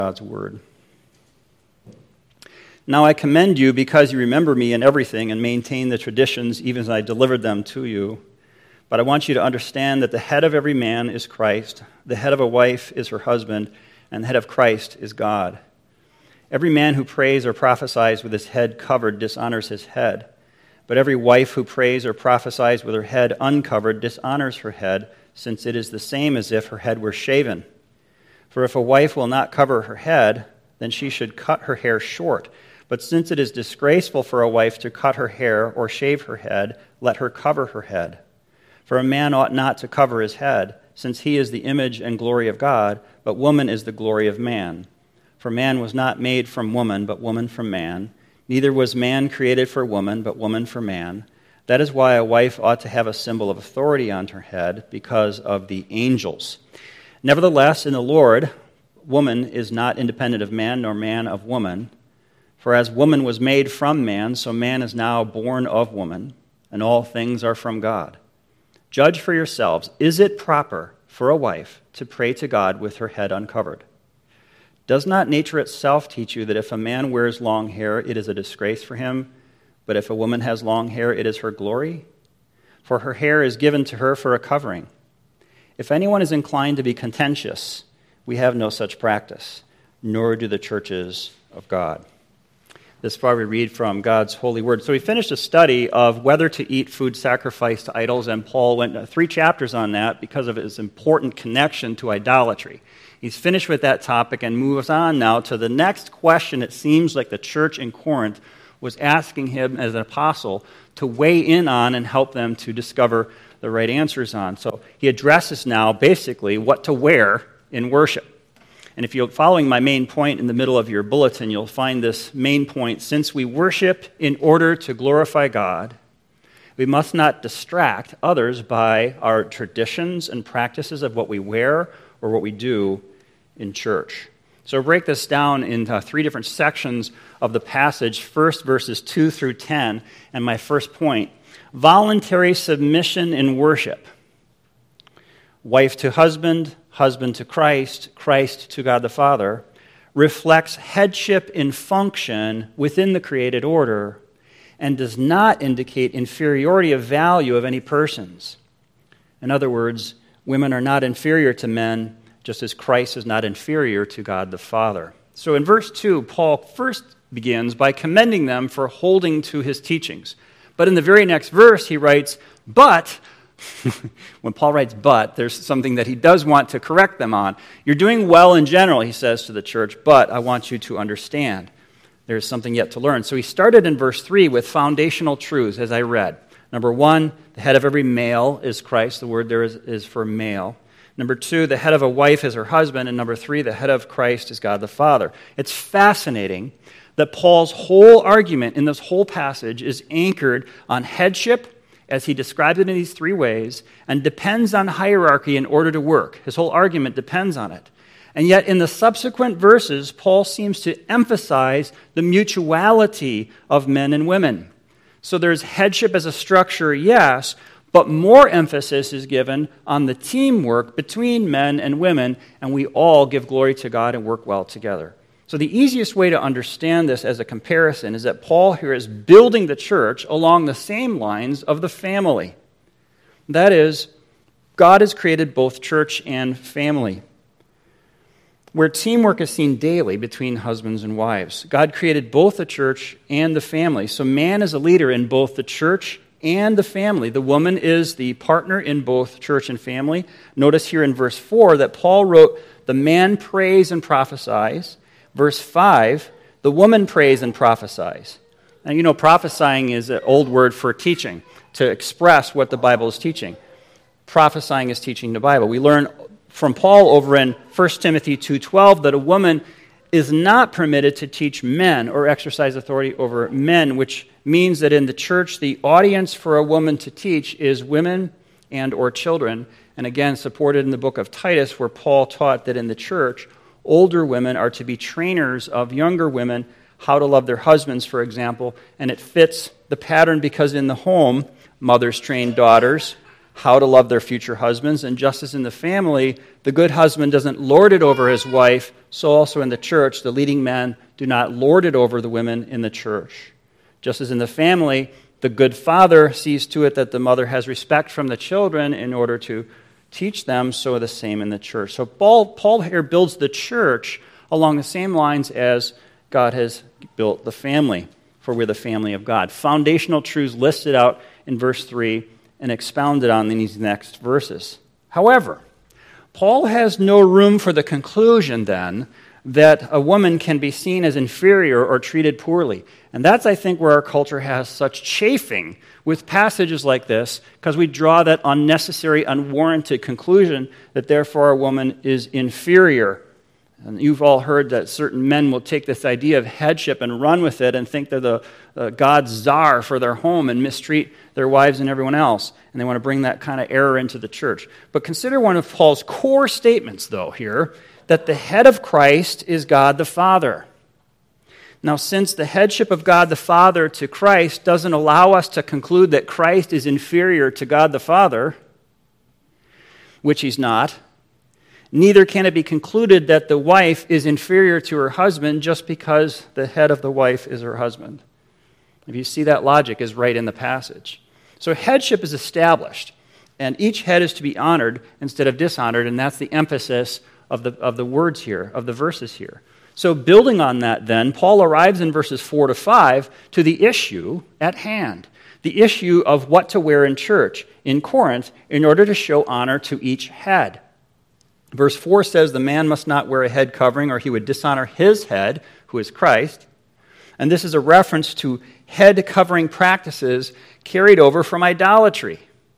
God's word. Now I commend you because you remember me in everything and maintain the traditions even as I delivered them to you. But I want you to understand that the head of every man is Christ, the head of a wife is her husband, and the head of Christ is God. Every man who prays or prophesies with his head covered dishonors his head. But every wife who prays or prophesies with her head uncovered dishonors her head, since it is the same as if her head were shaven. For if a wife will not cover her head, then she should cut her hair short. But since it is disgraceful for a wife to cut her hair or shave her head, let her cover her head. For a man ought not to cover his head, since he is the image and glory of God, but woman is the glory of man. For man was not made from woman, but woman from man. Neither was man created for woman, but woman for man. That is why a wife ought to have a symbol of authority on her head, because of the angels. Nevertheless, in the Lord, woman is not independent of man, nor man of woman. For as woman was made from man, so man is now born of woman, and all things are from God. Judge for yourselves, is it proper for a wife to pray to God with her head uncovered? Does not nature itself teach you that if a man wears long hair, it is a disgrace for him, but if a woman has long hair, it is her glory? For her hair is given to her for a covering. If anyone is inclined to be contentious, we have no such practice, nor do the churches of God. This far we read from God's holy word. So we finished a study of whether to eat food sacrificed to idols, and Paul went 3 chapters on that because of his important connection to idolatry. He's finished with that topic and moves on now to the next question it seems like the church in Corinth was asking him as an apostle to weigh in on and help them to discover the right answers on. So he addresses now basically what to wear in worship. And if you're following my main point in the middle of your bulletin, you'll find this main point. Since we worship in order to glorify God, we must not distract others by our traditions and practices of what we wear or what we do in church. So break this down into 3 different sections of the passage. First, verses 2 through 10, and my first point, voluntary submission in worship. Wife to husband, husband to Christ, Christ to God the Father, reflects headship in function within the created order and does not indicate inferiority of value of any persons. In other words, women are not inferior to men, just as Christ is not inferior to God the Father. So in verse 2, Paul first begins by commending them for holding to his teachings. But in the very next verse, he writes, but, when Paul writes but, there's something that he does want to correct them on. You're doing well in general, he says to the church, but I want you to understand. There's something yet to learn. So he started in verse 3 with foundational truths, as I read. Number 1, the head of every male is Christ. The word there is for male. Number 2, the head of a wife is her husband. And number 3, the head of Christ is God the Father. It's fascinating that Paul's whole argument in this whole passage is anchored on headship, as he describes it in these 3 ways, and depends on hierarchy in order to work. His whole argument depends on it. And yet in the subsequent verses, Paul seems to emphasize the mutuality of men and women. So there's headship as a structure, yes, but more emphasis is given on the teamwork between men and women, and we all give glory to God and work well together. So the easiest way to understand this as a comparison is that Paul here is building the church along the same lines of the family. That is, God has created both church and family, where teamwork is seen daily between husbands and wives. God created both the church and the family. So man is a leader in both the church and the family. The woman is the partner in both church and family. Notice here in verse 4 that Paul wrote, the man prays and prophesies. Verse 5, the woman prays and prophesies. And you know, prophesying is an old word for teaching, to express what the Bible is teaching. Prophesying is teaching the Bible. We learn from Paul over in 1 Timothy 2:12 that a woman is not permitted to teach men or exercise authority over men, which means that in the church, the audience for a woman to teach is women and or children. And again, supported in the book of Titus, where Paul taught that in the church, older women are to be trainers of younger women, how to love their husbands, for example. And it fits the pattern because in the home, mothers train daughters how to love their future husbands. And just as in the family, the good husband doesn't lord it over his wife, so also in the church, the leading men do not lord it over the women in the church. Just as in the family, the good father sees to it that the mother has respect from the children in order to teach them, so the same in the church. So Paul here builds the church along the same lines as God has built the family, for we're the family of God. Foundational truths listed out in verse 3 and expounded on in these next verses. However, Paul has no room for the conclusion then that a woman can be seen as inferior or treated poorly. And that's, I think, where our culture has such chafing with passages like this, because we draw that unnecessary, unwarranted conclusion that therefore a woman is inferior. And you've all heard that certain men will take this idea of headship and run with it and think they're the God's czar for their home and mistreat their wives and everyone else. And they want to bring that kind of error into the church. But consider one of Paul's core statements, though, here, that the head of Christ is God the Father. Now, since the headship of God the Father to Christ doesn't allow us to conclude that Christ is inferior to God the Father, which he's not, neither can it be concluded that the wife is inferior to her husband just because the head of the wife is her husband. If you see, that logic is right in the passage. So headship is established, and each head is to be honored instead of dishonored, and that's the emphasis of the words here, of the verses here. So building on that then, Paul arrives in verses 4 to 5 to the issue at hand, the issue of what to wear in church in Corinth in order to show honor to each head. Verse 4 says the man must not wear a head covering or he would dishonor his head, who is Christ. And this is a reference to head covering practices carried over from idolatry.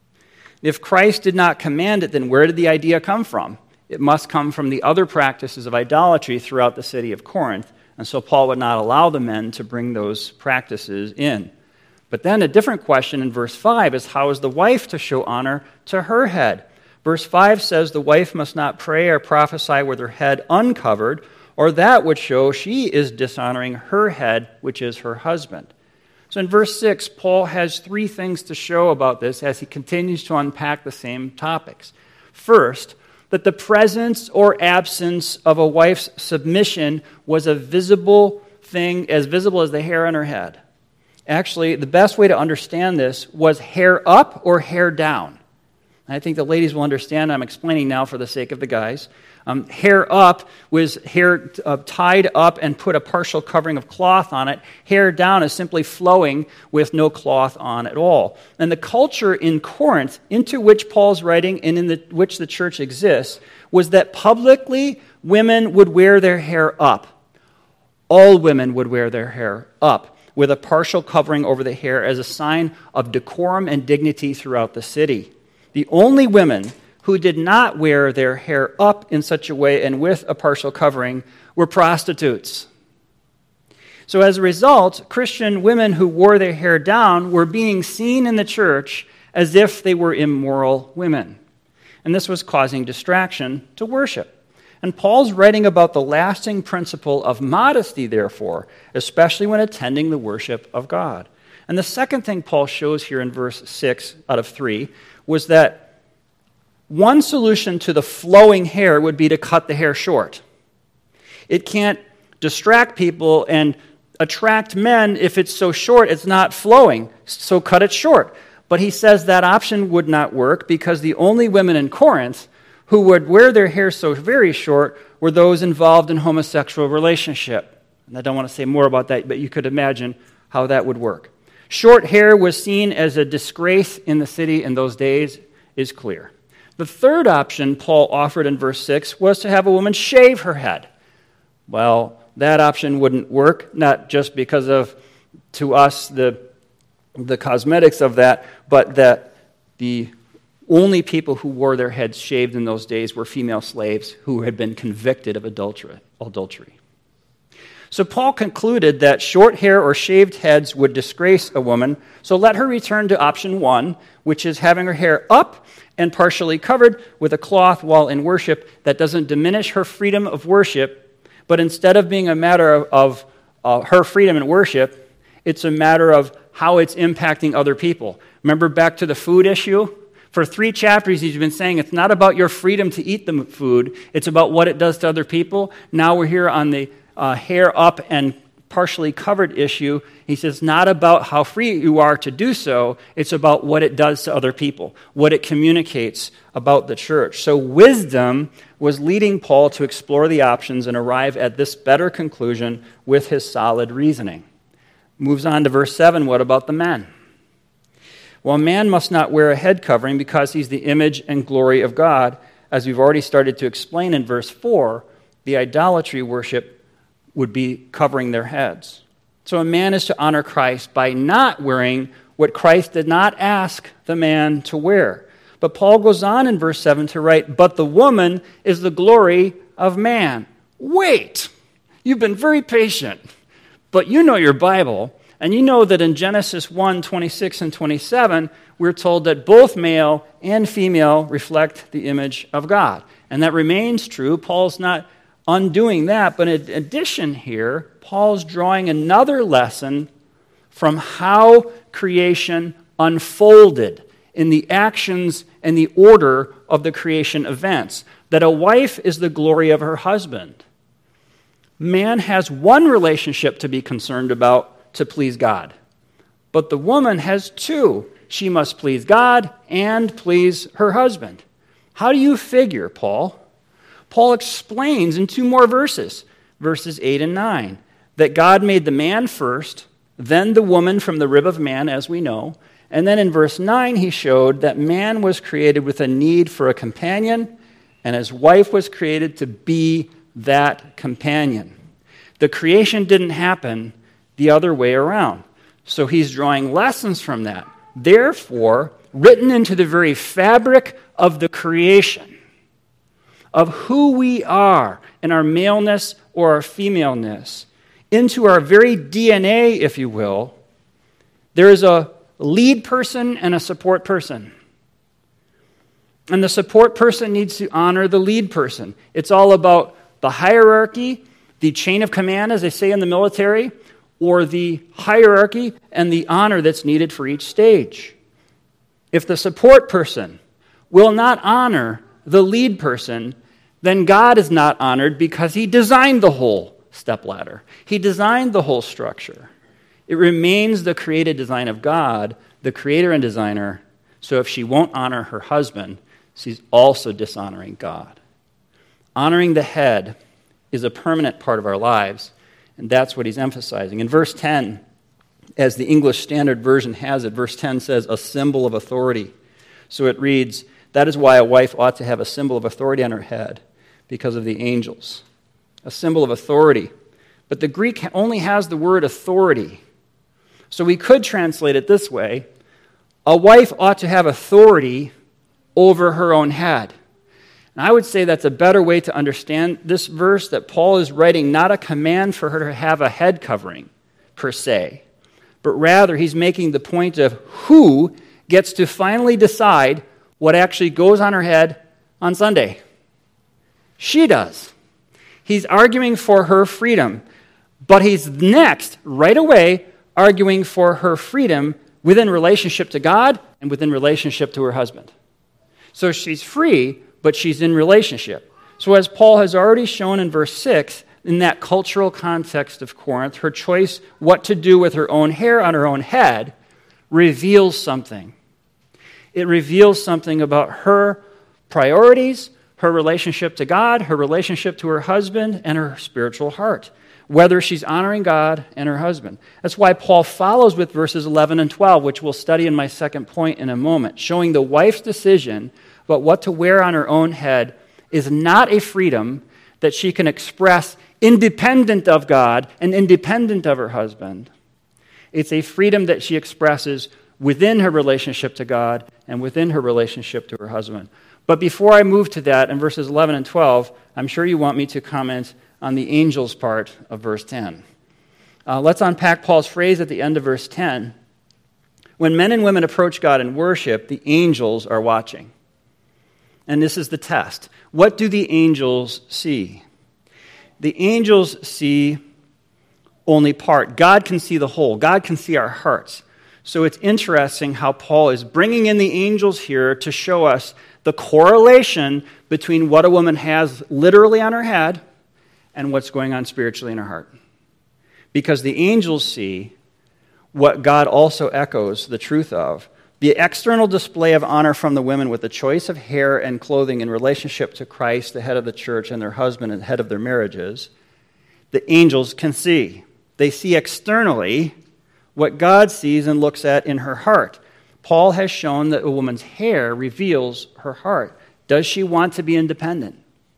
If Christ did not command it, then where did the idea come from? It must come from the other practices of idolatry throughout the city of Corinth, and so Paul would not allow the men to bring those practices in. But then a different question in verse 5 is, how is the wife to show honor to her head? Verse 5 says the wife must not pray or prophesy with her head uncovered, or that would show she is dishonoring her head, which is her husband. So in verse 6, Paul has three things to show about this as he continues to unpack the same topics. First, that the presence or absence of a wife's submission was a visible thing, as visible as the hair on her head. Actually, the best way to understand this was hair up or hair down. I think the ladies will understand. I'm explaining now for the sake of the guys. Hair up was hair tied up and put a partial covering of cloth on it. Hair down is simply flowing with no cloth on at all. And the culture in Corinth, into which Paul's writing and in which the church exists, was that publicly women would wear their hair up. All women would wear their hair up with a partial covering over the hair as a sign of decorum and dignity throughout the city. The only women who did not wear their hair up in such a way and with a partial covering were prostitutes. So as a result, Christian women who wore their hair down were being seen in the church as if they were immoral women. And this was causing distraction to worship. And Paul's writing about the lasting principle of modesty, therefore, especially when attending the worship of God. And the second thing Paul shows here in verse 6 out of 3 was that one solution to the flowing hair would be to cut the hair short. It can't distract people and attract men if it's so short it's not flowing, so cut it short. But he says that option would not work because the only women in Corinth who would wear their hair so very short were those involved in homosexual relationship. And I don't want to say more about that, but you could imagine how that would work. Short hair was seen as a disgrace in the city in those days, is clear. The third option Paul offered in verse 6 was to have a woman shave her head. Well, that option wouldn't work, not just because of, to us, the cosmetics of that, but that the only people who wore their heads shaved in those days were female slaves who had been convicted of adultery. So Paul concluded that short hair or shaved heads would disgrace a woman, so let her return to option 1, which is having her hair up and partially covered with a cloth while in worship. That doesn't diminish her freedom of worship, but instead of being a matter of her freedom in worship, it's a matter of how it's impacting other people. Remember back to the food issue? For 3 chapters, he's been saying it's not about your freedom to eat the food, it's about what it does to other people. Now we're here on the hair up and partially covered issue. He says not about how free you are to do so, it's about what it does to other people, what it communicates about the church. So wisdom was leading Paul to explore the options and arrive at this better conclusion with his solid reasoning. Moves on to verse 7, what about the men? Well, a man must not wear a head covering because he's the image and glory of God. As we've already started to explain in verse 4, the idolatry worship would be covering their heads. So a man is to honor Christ by not wearing what Christ did not ask the man to wear. But Paul goes on in verse 7 to write, but the woman is the glory of man. Wait! You've been very patient, but you know your Bible, and you know that in Genesis 1:26 and 27, we're told that both male and female reflect the image of God. And that remains true. Paul's not undoing that, but in addition here, Paul's drawing another lesson from how creation unfolded in the actions and the order of the creation events, that a wife is the glory of her husband. Man has one relationship to be concerned about to please God, but the woman has 2. She must please God and please her husband. How do you figure, Paul? Paul explains in 2 more verses, verses 8 and 9, that God made the man first, then the woman from the rib of man, as we know. And then in verse 9, he showed that man was created with a need for a companion, and his wife was created to be that companion. The creation didn't happen the other way around. So he's drawing lessons from that. Therefore, written into the very fabric of the creation, of who we are in our maleness or our femaleness, into our very DNA, if you will, there is a lead person and a support person. And the support person needs to honor the lead person. It's all about the hierarchy, the chain of command, as they say in the military, or the hierarchy and the honor that's needed for each stage. If the support person will not honor the lead person, then God is not honored because he designed the whole stepladder. He designed the whole structure. It remains the created design of God, the creator and designer. So if she won't honor her husband, she's also dishonoring God. Honoring the head is a permanent part of our lives, and that's what he's emphasizing. In verse 10, as the English Standard Version has it, verse 10 says, a symbol of authority. So it reads, that is why a wife ought to have a symbol of authority on her head, because of the angels. A symbol of authority. But the Greek only has the word authority. So we could translate it this way, a wife ought to have authority over her own head. And I would say that's a better way to understand this verse, that Paul is writing not a command for her to have a head covering, per se, but rather he's making the point of who gets to finally decide what actually goes on her head on Sunday. She does. He's arguing for her freedom, but he's next, right away, arguing for her freedom within relationship to God and within relationship to her husband. So she's free, but she's in relationship. So as Paul has already shown in verse 6, in that cultural context of Corinth, her choice what to do with her own hair on her own head reveals something. It reveals something about her priorities, her relationship to God, her relationship to her husband, and her spiritual heart, whether she's honoring God and her husband. That's why Paul follows with verses 11 and 12, which we'll study in my second point in a moment, showing the wife's decision about what to wear on her own head is not a freedom that she can express independent of God and independent of her husband. It's a freedom that she expresses within her relationship to God and within her relationship to her husband. But before I move to that, in verses 11 and 12, I'm sure you want me to comment on the angels part of verse 10. Let's unpack Paul's phrase at the end of verse 10. When men and women approach God in worship, the angels are watching. And this is the test. What do the angels see? The angels see only part. God can see the whole. God can see our hearts. So it's interesting how Paul is bringing in the angels here to show us the correlation between what a woman has literally on her head and what's going on spiritually in her heart. Because the angels see what God also echoes the truth of. The external display of honor from the women with the choice of hair and clothing in relationship to Christ, the head of the church, and their husband and head of their marriages, the angels can see. They see externally what God sees and looks at in her heart. Paul has shown that a woman's hair reveals her heart. Does she want to be independent?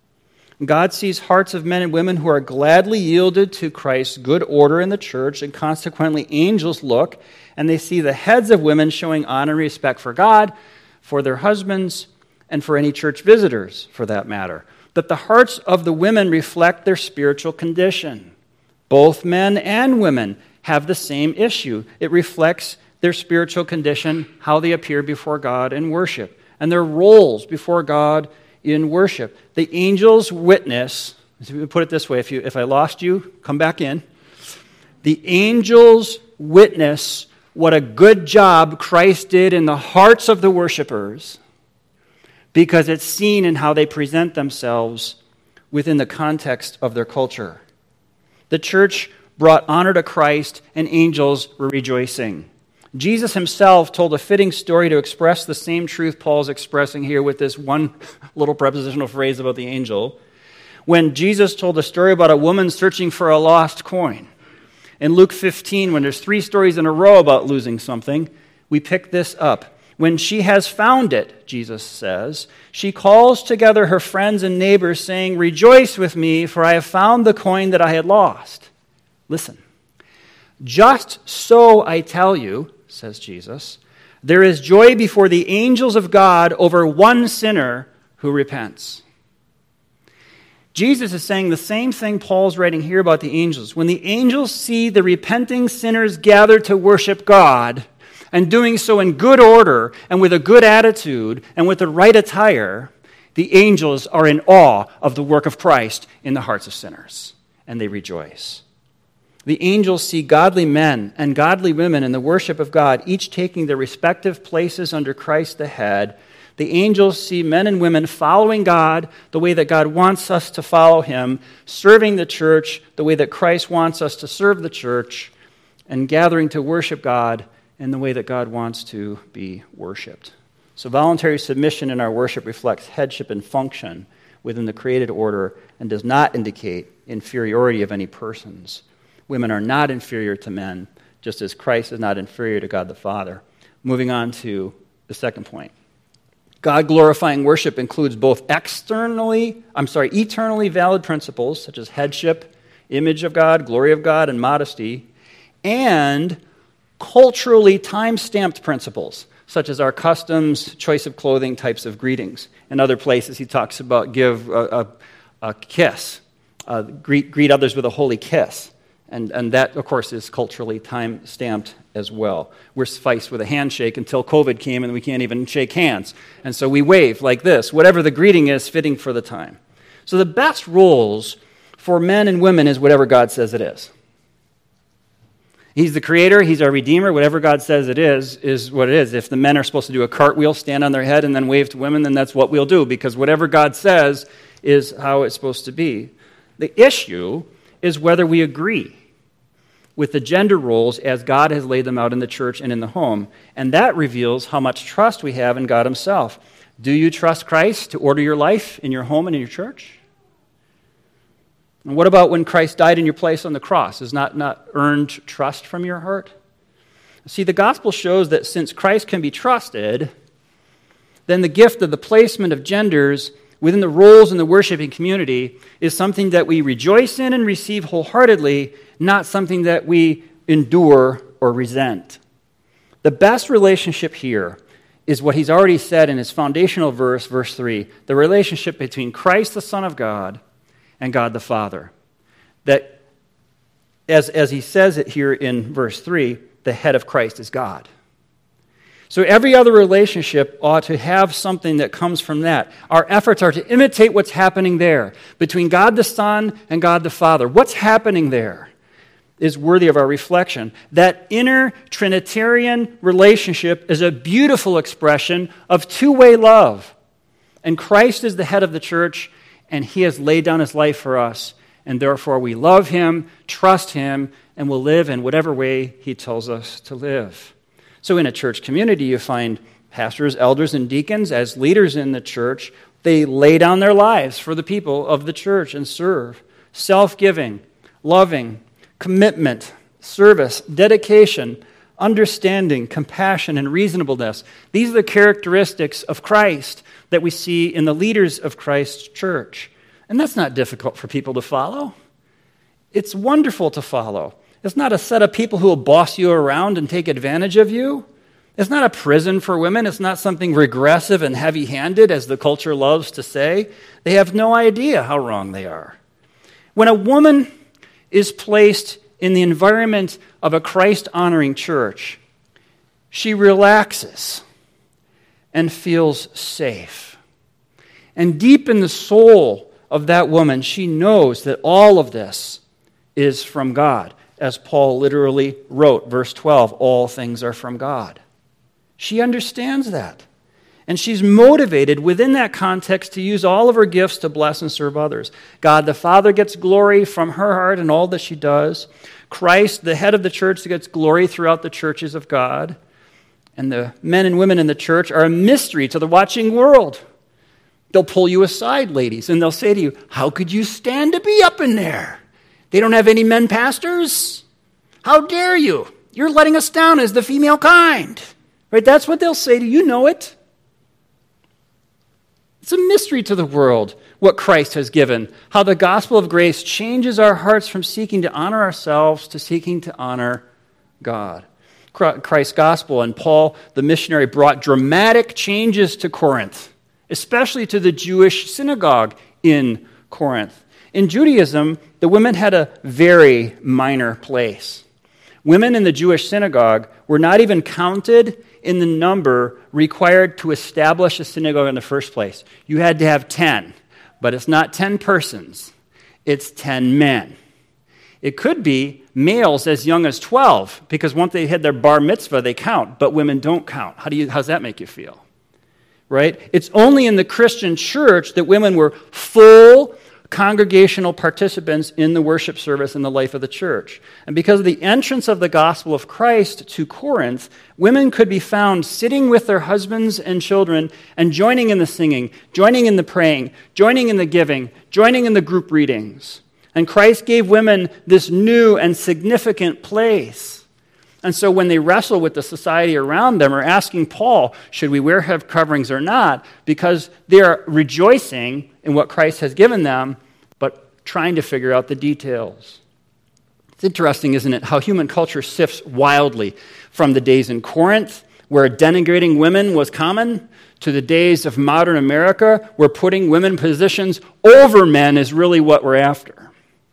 God sees hearts of men and women who are gladly yielded to Christ's good order in the church, and consequently angels look and they see the heads of women showing honor and respect for God, for their husbands, and for any church visitors, for that matter. That the hearts of the women reflect their spiritual condition. Both men and women have the same issue. It reflects their spiritual condition, how they appear before God in worship, and their roles before God in worship. The angels witness, put it this way, if I lost you, come back in. The angels witness what a good job Christ did in the hearts of the worshipers, because it's seen in how they present themselves within the context of their culture. The church brought honor to Christ, and angels were rejoicing. Jesus himself told a fitting story to express the same truth Paul's expressing here with this one little prepositional phrase about the angel. When Jesus told a story about a woman searching for a lost coin. In Luke 15, when there's 3 stories in a row about losing something, we pick this up. When she has found it, Jesus says, she calls together her friends and neighbors, saying, "Rejoice with me, for I have found the coin that I had lost." Listen. "Just so I tell you," says Jesus, "there is joy before the angels of God over one sinner who repents." Jesus is saying the same thing Paul's writing here about the angels. When the angels see the repenting sinners gather to worship God, and doing so in good order and with a good attitude and with the right attire, the angels are in awe of the work of Christ in the hearts of sinners, and they rejoice. The angels see godly men and godly women in the worship of God, each taking their respective places under Christ the head. The angels see men and women following God the way that God wants us to follow him, serving the church the way that Christ wants us to serve the church, and gathering to worship God in the way that God wants to be worshiped. So voluntary submission in our worship reflects headship and function within the created order and does not indicate inferiority of any persons. Women are not inferior to men, just as Christ is not inferior to God the Father. Moving on to the second point. God-glorifying worship includes both eternally valid principles, such as headship, image of God, glory of God, and modesty, and culturally time-stamped principles, such as our customs, choice of clothing, types of greetings. In other places, he talks about give a kiss, greet others with a holy kiss. And that, of course, is culturally time-stamped as well. We're faced with a handshake until COVID came and we can't even shake hands. And so we wave like this, whatever the greeting is fitting for the time. So the best rules for men and women is whatever God says it is. He's the creator, he's our redeemer. Whatever God says it is what it is. If the men are supposed to do a cartwheel, stand on their head, and then wave to women, then that's what we'll do, because whatever God says is how it's supposed to be. The issue is whether we agree with the gender roles as God has laid them out in the church and in the home. And that reveals how much trust we have in God himself. Do you trust Christ to order your life in your home and in your church? And what about when Christ died in your place on the cross? Is not earned trust from your heart? See, the gospel shows that since Christ can be trusted, then the gift of the placement of genders within the roles in the worshiping community is something that we rejoice in and receive wholeheartedly, not something that we endure or resent. The best relationship here is what he's already said in his foundational verse, verse 3, the relationship between Christ, the Son of God, and God the Father. That, as he says it here in verse 3, the head of Christ is God. So every other relationship ought to have something that comes from that. Our efforts are to imitate what's happening there between God the Son and God the Father. What's happening there? is worthy of our reflection. That inner Trinitarian relationship is a beautiful expression of two-way love. And Christ is the head of the church, and he has laid down his life for us. And therefore we love him, trust him, and will live in whatever way he tells us to live. So in a church community, you find pastors, elders, and deacons as leaders in the church. They lay down their lives for the people of the church and serve. Self-giving, loving, commitment, service, dedication, understanding, compassion, and reasonableness. These are the characteristics of Christ that we see in the leaders of Christ's church. And that's not difficult for people to follow. It's wonderful to follow. It's not a set of people who will boss you around and take advantage of you. It's not a prison for women. It's not something regressive and heavy-handed, as the culture loves to say. They have no idea how wrong they are. When a woman is placed in the environment of a Christ-honoring church, she relaxes and feels safe. And deep in the soul of that woman, she knows that all of this is from God. As Paul literally wrote, verse 12, all things are from God. She understands that. And she's motivated within that context to use all of her gifts to bless and serve others. God the Father gets glory from her heart and all that she does. Christ, the head of the church, gets glory throughout the churches of God. And the men and women in the church are a mystery to the watching world. They'll pull you aside, ladies, and they'll say to you, how could you stand to be up in there? They don't have any men pastors? How dare you? You're letting us down as the female kind. Right? That's what they'll say to you. You know it. It's a mystery to the world what Christ has given, how the gospel of grace changes our hearts from seeking to honor ourselves to seeking to honor God. Christ's gospel and Paul, the missionary, brought dramatic changes to Corinth, especially to the Jewish synagogue in Corinth. In Judaism, the women had a very minor place. Women in the Jewish synagogue were not even counted in the number required to establish a synagogue in the first place. You had to have 10, but it's not 10 persons. It's 10 men. It could be males as young as 12, because once they had their bar mitzvah, they count, but women don't count. How's that make you feel? Right? It's only in the Christian church that women were full congregational participants in the worship service and the life of the church. And because of the entrance of the gospel of Christ to Corinth, women could be found sitting with their husbands and children and joining in the singing, joining in the praying, joining in the giving, joining in the group readings. And Christ gave women this new and significant place. And so when they wrestle with the society around them or asking Paul, should we wear head coverings or not, because they're rejoicing in what Christ has given them, but trying to figure out the details. It's interesting, isn't it, how human culture sifts wildly from the days in Corinth, where denigrating women was common, to the days of modern America, where putting women in positions over men is really what we're after.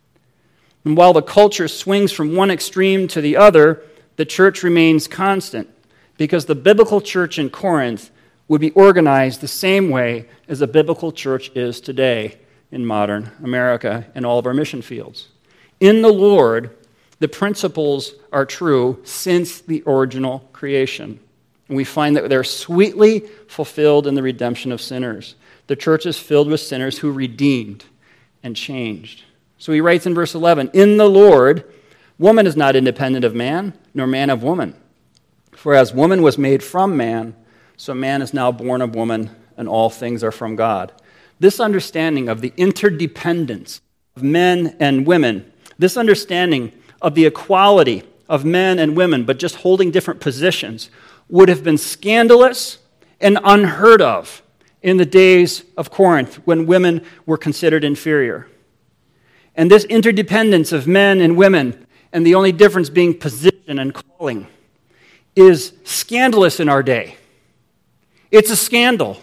And while the culture swings from one extreme to the other, the church remains constant, because the biblical church in Corinth would be organized the same way as the biblical church is today in modern America and all of our mission fields. In the Lord, the principles are true since the original creation. And we find that they're sweetly fulfilled in the redemption of sinners. The church is filled with sinners who redeemed and changed. So he writes in verse 11, in the Lord, woman is not independent of man, nor man of woman. For as woman was made from man, so man is now born of woman, and all things are from God. This understanding of the interdependence of men and women, this understanding of the equality of men and women, but just holding different positions, would have been scandalous and unheard of in the days of Corinth when women were considered inferior. And this interdependence of men and women, and the only difference being position and calling, is scandalous in our day. It's a scandal.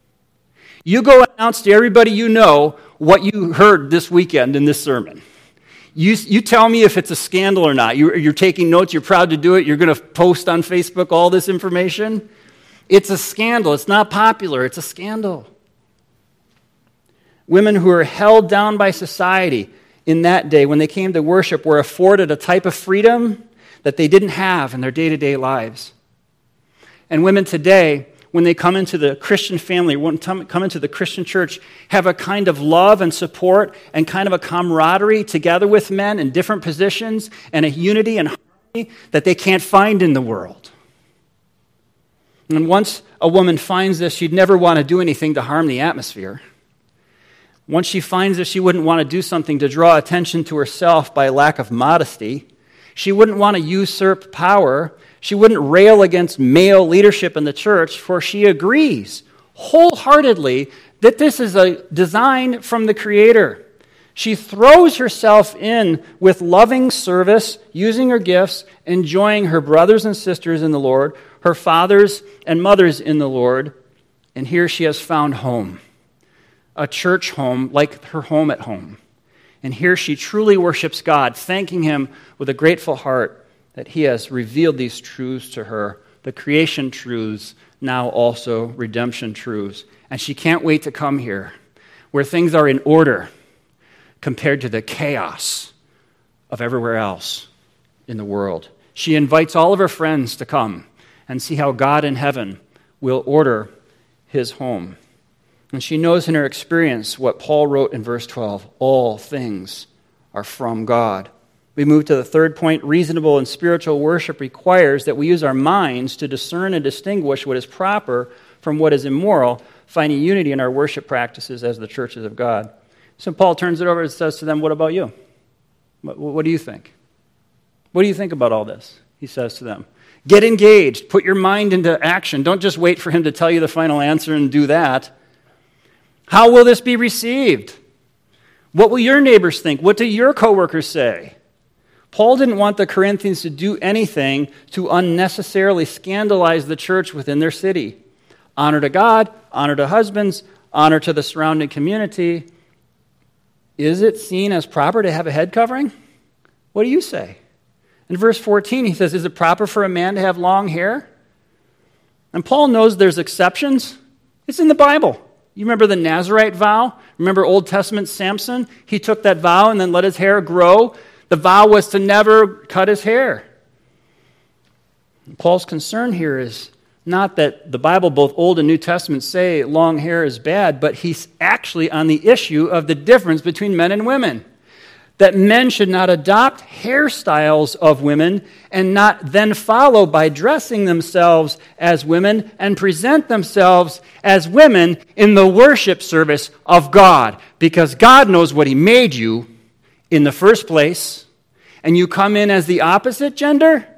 You go announce to everybody you know what you heard this weekend in this sermon. You tell me if it's a scandal or not. You're taking notes, you're proud to do it, you're going to post on Facebook all this information. It's a scandal. It's not popular. It's a scandal. Women who are held down by society in that day, when they came to worship, were afforded a type of freedom that they didn't have in their day-to-day lives. And women today, when they come into the Christian family, when they come into the Christian church, have a kind of love and support and kind of a camaraderie together with men in different positions and a unity and harmony that they can't find in the world. And once a woman finds this, she'd never want to do anything to harm the atmosphere. Once she finds this, she wouldn't want to do something to draw attention to herself by lack of modesty. She wouldn't want to usurp power. She wouldn't rail against male leadership in the church, for she agrees wholeheartedly that this is a design from the Creator. She throws herself in with loving service, using her gifts, enjoying her brothers and sisters in the Lord, her fathers and mothers in the Lord, and here she has found home, a church home like her home at home. And here she truly worships God, thanking Him with a grateful heart that He has revealed these truths to her, the creation truths, now also redemption truths. And she can't wait to come here, where things are in order compared to the chaos of everywhere else in the world. She invites all of her friends to come and see how God in heaven will order His home. And she knows in her experience what Paul wrote in verse 12, all things are from God. We move to the third point. Reasonable and spiritual worship requires that we use our minds to discern and distinguish what is proper from what is immoral, finding unity in our worship practices as the churches of God. So Paul turns it over and says to them, what about you? What do you think? What do you think about all this? He says to them, get engaged. Put your mind into action. Don't just wait for him to tell you the final answer and do that. How will this be received? What will your neighbors think? What do your coworkers say? Paul didn't want the Corinthians to do anything to unnecessarily scandalize the church within their city. Honor to God, honor to husbands, honor to the surrounding community. Is it seen as proper to have a head covering? What do you say? In verse 14, he says, is it proper for a man to have long hair? And Paul knows there's exceptions. It's in the Bible. You remember the Nazirite vow? Remember Old Testament Samson? He took that vow and then let his hair grow. The vow was to never cut his hair. Paul's concern here is not that the Bible, both Old and New Testament, say long hair is bad, but he's actually on the issue of the difference between men and women. That men should not adopt hairstyles of women and not then follow by dressing themselves as women and present themselves as women in the worship service of God. Because God knows what He made you in the first place, and you come in as the opposite gender,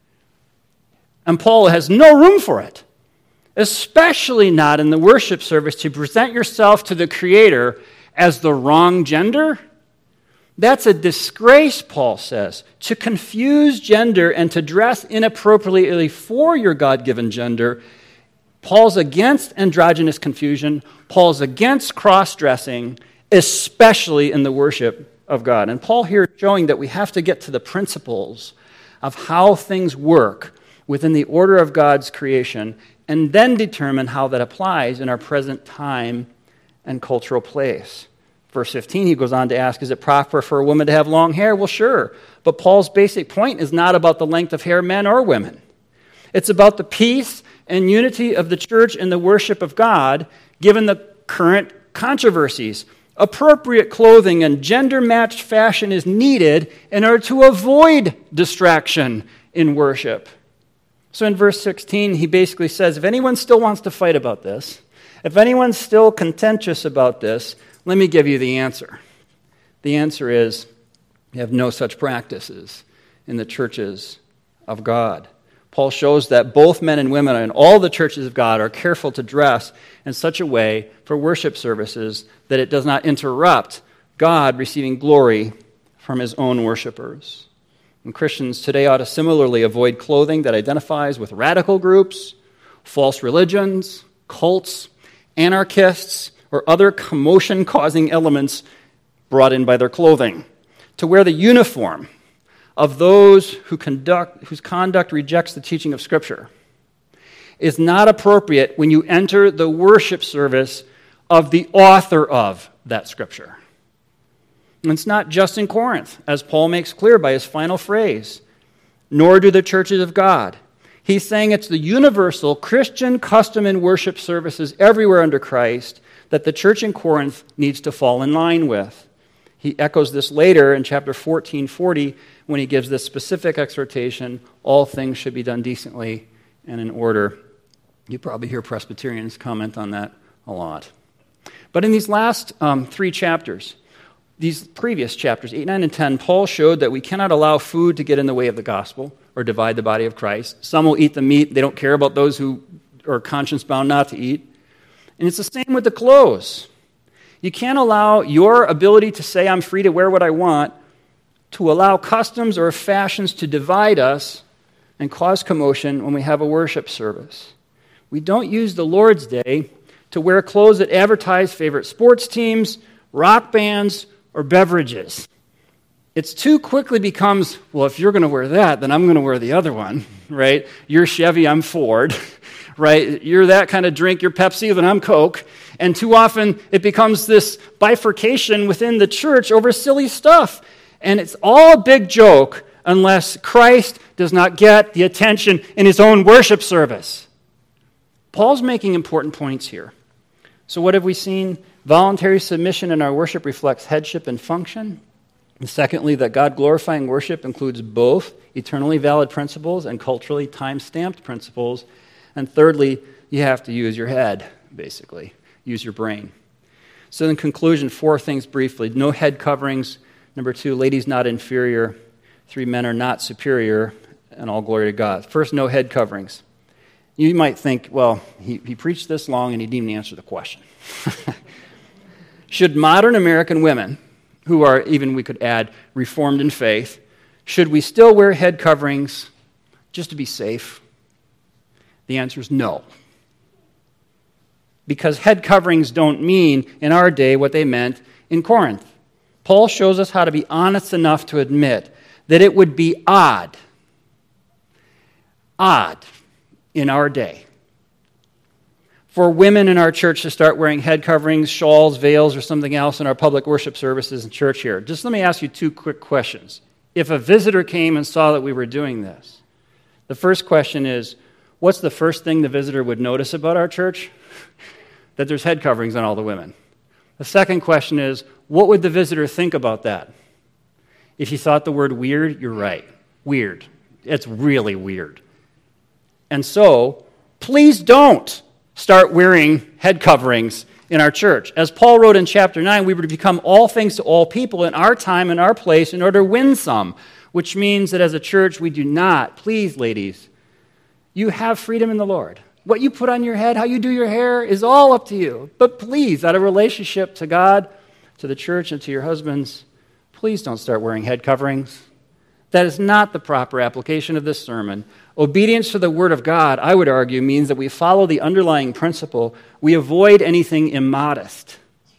and Paul has no room for it, especially not in the worship service, to present yourself to the Creator as the wrong gender. That's a disgrace, Paul says, to confuse gender and to dress inappropriately for your God-given gender. Paul's against androgynous confusion. Paul's against cross-dressing, especially in the worship of God. And Paul here is showing that we have to get to the principles of how things work within the order of God's creation and then determine how that applies in our present time and cultural place. Verse 15, he goes on to ask, is it proper for a woman to have long hair? Well, sure. But Paul's basic point is not about the length of hair, men or women. It's about the peace and unity of the church and the worship of God, given the current controversies. Appropriate clothing and gender-matched fashion is needed in order to avoid distraction in worship. So in verse 16, he basically says, if anyone still wants to fight about this, if anyone's still contentious about this, let me give you the answer. The answer is, we have no such practices in the churches of God. Paul shows that both men and women in all the churches of God are careful to dress in such a way for worship services that it does not interrupt God receiving glory from His own worshipers. And Christians today ought to similarly avoid clothing that identifies with radical groups, false religions, cults, anarchists, or other commotion-causing elements brought in by their clothing. To wear the uniform of those whose conduct rejects the teaching of Scripture is not appropriate when you enter the worship service of the author of that Scripture. And it's not just in Corinth, as Paul makes clear by his final phrase, nor do the churches of God. He's saying it's the universal Christian custom and worship services everywhere under Christ that the church in Corinth needs to fall in line with. He echoes this later in chapter 14:40 when he gives this specific exhortation, all things should be done decently and in order. You probably hear Presbyterians comment on that a lot. But in these last 3 chapters, these previous chapters, 8, 9, and 10, Paul showed that we cannot allow food to get in the way of the gospel or divide the body of Christ. Some will eat the meat. They don't care about those who are conscience-bound not to eat. And it's the same with the clothes. You can't allow your ability to say, I'm free to wear what I want, to allow customs or fashions to divide us and cause commotion when we have a worship service. We don't use the Lord's Day to wear clothes that advertise favorite sports teams, rock bands, or beverages. It too quickly becomes, well, if you're going to wear that, then I'm going to wear the other one, right? You're Chevy, I'm Ford, right? You're that kind of drink, you're Pepsi, then I'm Coke. And too often it becomes this bifurcation within the church over silly stuff. And it's all a big joke unless Christ does not get the attention in his own worship service. Paul's making important points here. So what have we seen? Voluntary submission in our worship reflects headship and function. And secondly, that God-glorifying worship includes both eternally valid principles and culturally time-stamped principles. And thirdly, you have to use your head, basically. Use your brain. So in conclusion, 4 things briefly. No head coverings. Number 2, ladies not inferior. 3, men are not superior. And all glory to God. First, no head coverings. You might think, well, he preached this long and he didn't even answer the question. Should modern American women, who are, even we could add, reformed in faith, should we still wear head coverings just to be safe? The answer is no. Because head coverings don't mean in our day what they meant in Corinth. Paul shows us how to be honest enough to admit that it would be odd in our day for women in our church to start wearing head coverings, shawls, veils, or something else in our public worship services in church here. Just let me ask you 2 quick questions. If a visitor came and saw that we were doing this, the first question is, what's the first thing the visitor would notice about our church? That there's head coverings on all the women. The second question is, what would the visitor think about that? If you thought the word weird, you're right. Weird. It's really weird. And so, please don't start wearing head coverings in our church. As Paul wrote in chapter 9, we were to become all things to all people in our time and our place in order to win some, which means that as a church, we do not, please, ladies, you have freedom in the Lord. What you put on your head, how you do your hair is all up to you. But please, out of relationship to God, to the church, and to your husbands, please don't start wearing head coverings. That is not the proper application of this sermon. Obedience to the Word of God, I would argue, means that we follow the underlying principle. We avoid anything immodest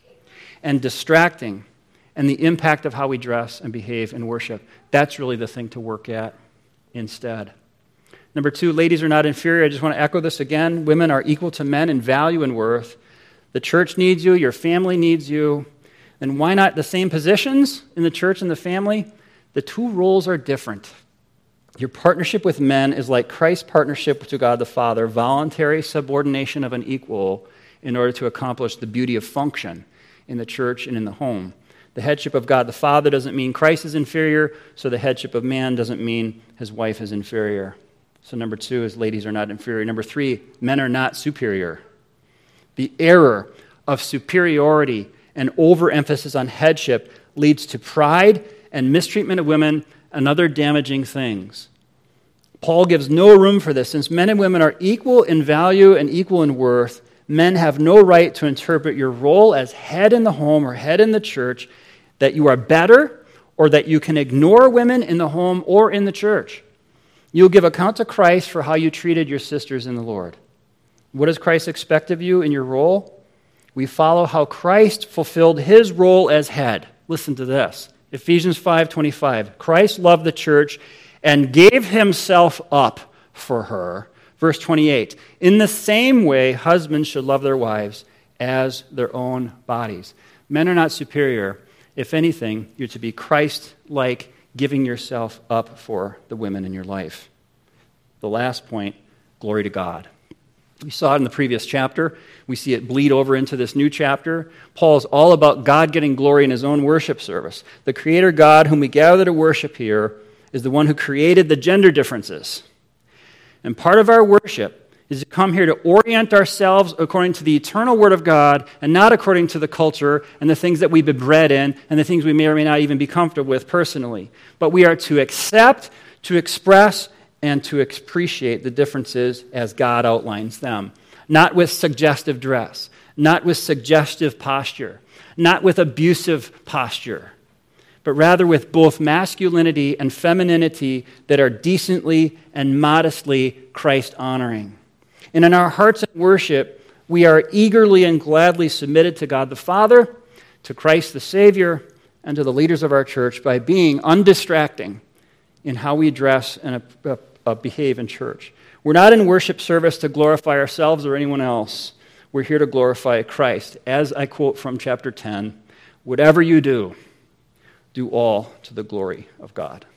and distracting and the impact of how we dress and behave in worship. That's really the thing to work at instead. Number 2, ladies are not inferior. I just want to echo this again. Women are equal to men in value and worth. The church needs you. Your family needs you. And why not the same positions in the church and the family? The 2 roles are different. Your partnership with men is like Christ's partnership to God the Father, voluntary subordination of an equal in order to accomplish the beauty of function in the church and in the home. The headship of God the Father doesn't mean Christ is inferior, so the headship of man doesn't mean his wife is inferior. So number 2 is ladies are not inferior. Number 3, men are not superior. The error of superiority and overemphasis on headship leads to pride and mistreatment of women and other damaging things. Paul gives no room for this. Since men and women are equal in value and equal in worth, men have no right to interpret your role as head in the home or head in the church that you are better or that you can ignore women in the home or in the church. You'll give account to Christ for how you treated your sisters in the Lord. What does Christ expect of you in your role? We follow how Christ fulfilled his role as head. Listen to this. Ephesians 5:25. Christ loved the church and gave himself up for her. Verse 28. In the same way, husbands should love their wives as their own bodies. Men are not superior. If anything, you're to be Christ-like, giving yourself up for the women in your life. The last point, glory to God. We saw it in the previous chapter. We see it bleed over into this new chapter. Paul's all about God getting glory in his own worship service. The Creator God whom we gather to worship here is the one who created the gender differences. And part of our worship is to come here to orient ourselves according to the eternal Word of God and not according to the culture and the things that we've been bred in and the things we may or may not even be comfortable with personally. But we are to accept, to express, and to appreciate the differences as God outlines them. Not with suggestive dress, not with suggestive posture, not with abusive posture, but rather with both masculinity and femininity that are decently and modestly Christ-honoring. And in our hearts and worship, we are eagerly and gladly submitted to God the Father, to Christ the Savior, and to the leaders of our church by being undistracting in how we dress and behave in church. We're not in worship service to glorify ourselves or anyone else. We're here to glorify Christ. As I quote from chapter 10, whatever you do, do all to the glory of God.